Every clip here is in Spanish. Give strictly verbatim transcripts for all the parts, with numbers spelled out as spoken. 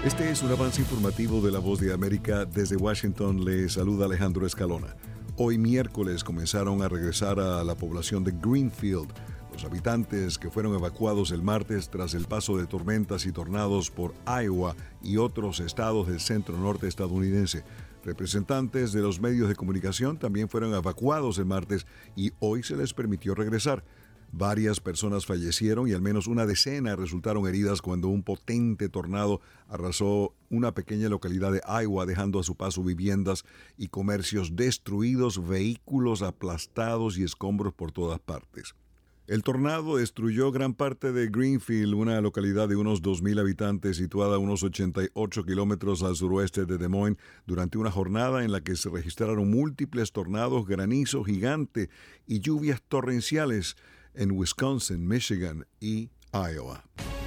Este es un avance informativo de La Voz de América. Desde Washington le saluda Alejandro Escalona. Hoy miércoles comenzaron a regresar a la población de Greenfield los habitantes que fueron evacuados el martes tras el paso de tormentas y tornados por Iowa y otros estados del centro norte estadounidense. Representantes de los medios de comunicación también fueron evacuados el martes y hoy se les permitió regresar. Varias personas fallecieron y al menos una decena resultaron heridas cuando un potente tornado arrasó una pequeña localidad de Iowa, dejando a su paso viviendas y comercios destruidos, vehículos aplastados y escombros por todas partes. El tornado destruyó gran parte de Greenfield, una localidad de unos dos mil habitantes situada a unos ochenta y ocho kilómetros al suroeste de Des Moines, durante una jornada en la que se registraron múltiples tornados, granizo gigante y lluvias torrenciales en Wisconsin, Michigan y Iowa.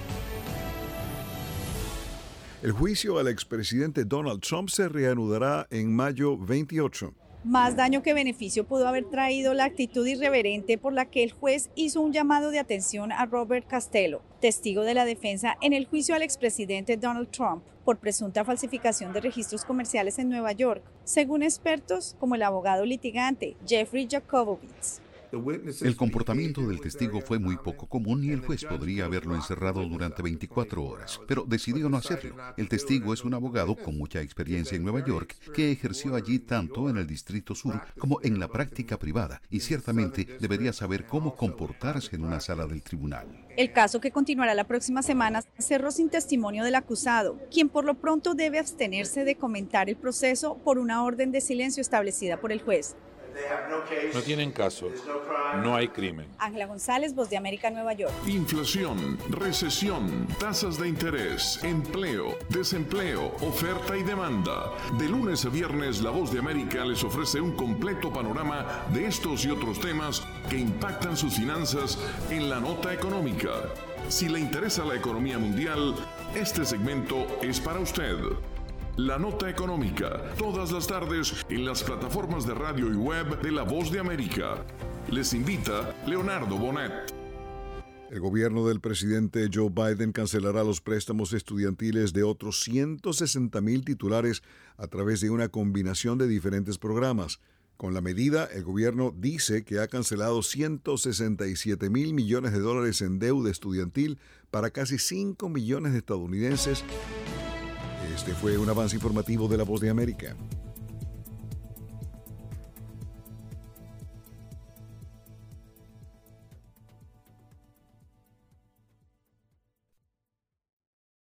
El juicio al expresidente Donald Trump se reanudará en mayo veintiocho. Más daño que beneficio pudo haber traído la actitud irreverente por la que el juez hizo un llamado de atención a Robert Costello, testigo de la defensa en el juicio al expresidente Donald Trump por presunta falsificación de registros comerciales en Nueva York, según expertos como el abogado litigante Jeffrey Jacobowitz. El comportamiento del testigo fue muy poco común y el juez podría haberlo encerrado durante veinticuatro horas, pero decidió no hacerlo. El testigo es un abogado con mucha experiencia en Nueva York que ejerció allí tanto en el Distrito Sur como en la práctica privada y ciertamente debería saber cómo comportarse en una sala del tribunal. El caso, que continuará la próxima semana, cerró sin testimonio del acusado, quien por lo pronto debe abstenerse de comentar el proceso por una orden de silencio establecida por el juez. No tienen caso. No hay crimen. Ángela González, Voz de América, Nueva York. Inflación, recesión, tasas de interés, empleo, desempleo, oferta y demanda. De lunes a viernes, La Voz de América les ofrece un completo panorama de estos y otros temas que impactan sus finanzas en la nota económica. Si le interesa la economía mundial, este segmento es para usted. La Nota Económica, todas las tardes en las plataformas de radio y web de La Voz de América. Les invita Leonardo Bonet. El gobierno del presidente Joe Biden cancelará los préstamos estudiantiles de otros ciento sesenta mil titulares a través de una combinación de diferentes programas. Con la medida, el gobierno dice que ha cancelado ciento sesenta y siete mil millones de dólares en deuda estudiantil para casi cinco millones de estadounidenses. Este fue un avance informativo de La Voz de América.